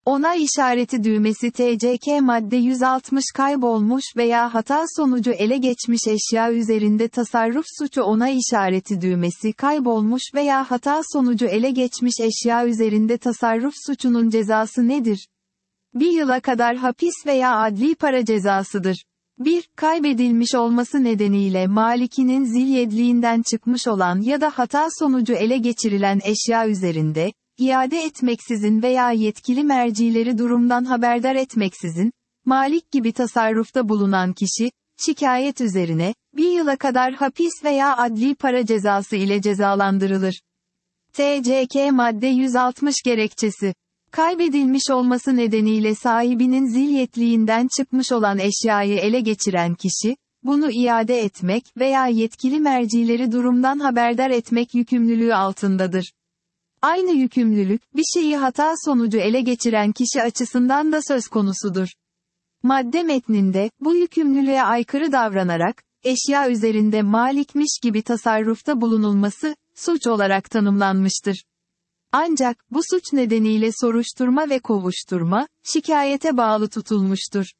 Onay işareti düğmesi TCK madde 160 kaybolmuş veya hata sonucu ele geçmiş eşya üzerinde tasarruf suçu onay işareti düğmesi kaybolmuş veya hata sonucu ele geçmiş eşya üzerinde tasarruf suçunun cezası nedir? 1 yıla kadar hapis veya adli para cezasıdır. 1. Kaybedilmiş olması nedeniyle malikinin zilyedliğinden çıkmış olan ya da hata sonucu ele geçirilen eşya üzerinde, iade etmeksizin veya yetkili mercileri durumdan haberdar etmeksizin, malik gibi tasarrufta bulunan kişi, şikayet üzerine, 1 yıla kadar hapis veya adli para cezası ile cezalandırılır. TCK madde 160 gerekçesi. Kaybedilmiş olması nedeniyle sahibinin zilyetliğinden çıkmış olan eşyayı ele geçiren kişi, bunu iade etmek veya yetkili mercileri durumdan haberdar etmek yükümlülüğü altındadır. Aynı yükümlülük, bir şeyi hata sonucu ele geçiren kişi açısından da söz konusudur. Madde metninde, bu yükümlülüğe aykırı davranarak, eşya üzerinde malikmiş gibi tasarrufta bulunulması, suç olarak tanımlanmıştır. Ancak, bu suç nedeniyle soruşturma ve kovuşturma, şikayete bağlı tutulmuştur.